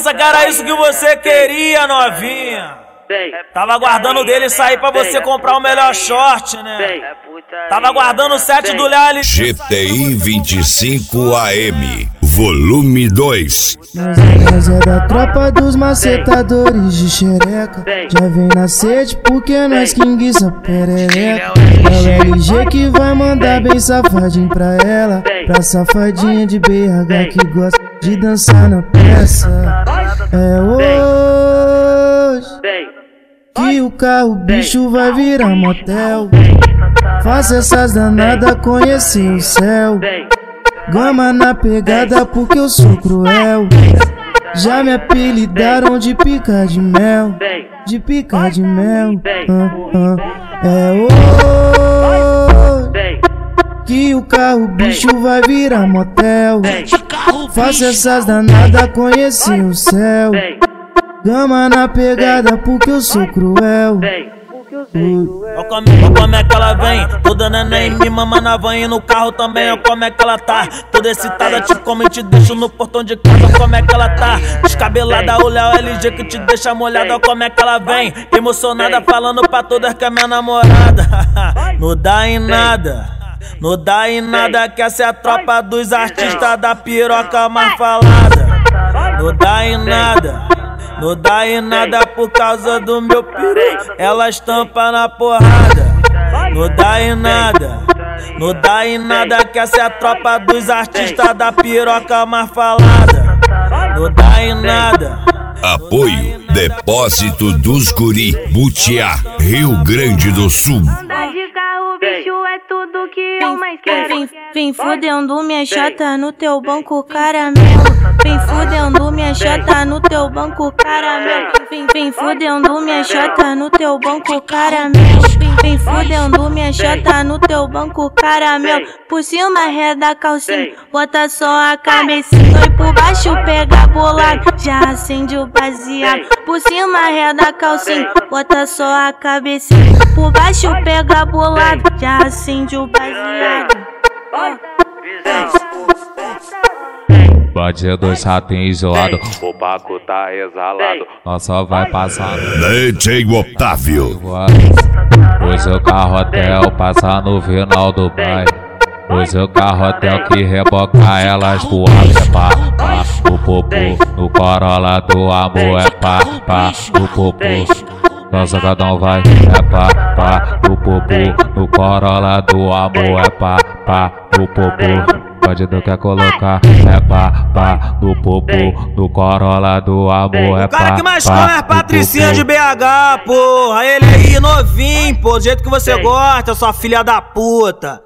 certeza que era isso que você queria, novinha. Tava aguardando dele sair pra você comprar o melhor short, né? Tava aguardando o set do Léo. GTI 25 AM, volume 2. Nós é da tropa dos macetadores de xereca. Já vem na sede porque nós que enguiça perereca. É o LG que vai mandar bem safadinho pra ela. Pra safadinha de BH que gosta de dançar na peça. É hoje que o carro bicho vai virar motel. Faça essas danadas conhecer o céu. Gama na pegada porque eu sou cruel. Já me apelidaram de pica de mel. De pica de mel. É hoje que o carro bicho vai virar motel. Faça essas danadas conhecer o céu. Gama na pegada porque eu sou cruel. Olha como é que ela vem, toda neném me mama na van e no carro também. Olha como é que ela tá, toda excitada, te come e te deixo no portão de casa. Olha como é que ela tá, descabelada, o Léo LG que te deixa molhada. Olha como é que ela vem, emocionada, falando pra todas que é minha namorada. Não dá em nada, não dá em nada, que essa é a tropa dos artistas da piroca mais falada. Não dá em nada, não dá em nada por causa do meu piru, ela estampa na porrada. Não dá em nada, não dá em nada, que essa é a tropa dos artistas da piroca mais falada. Não dá em nada. Apoio Depósito dos Guri, Butiá, Rio Grande do Sul. Andar de carro, bicho, é tudo que eu mais quero. Vem fudendo minha chata no teu banco caramelo. Vem fudendo minha chata no teu banco caramelo. Vem fudendo minha chata no teu banco caramelo. Vem fudendo minha chata no teu banco caramelo. Por cima reda a calcinha, bota só a cabecinha e por baixo pega bolado, já acende o baseado. Por cima reda a calcinha, bota só a cabecinha, por baixo pega bolado, já acende o baseado. Bandido chatinho zoado, o Paco tá exalado, nós só vai passar. DJ Otávio. Hoje o carro hotel passa no final do bairro. Hoje o carro hotel que reboca elas pro alto é pá, pá. O popô no Corolla do amor é pá, pá. O popô nossa gadão vai é pá, pá. O popô no Corolla do amor é pá, pá. O popô bandido quer colocar é pá, pá. Do popô do Corolla do amor é pá, pá. O cara que mais come é a Patricinha de BH, porra. Ele aí novinho, pô, do jeito que você gosta, sua filha da puta.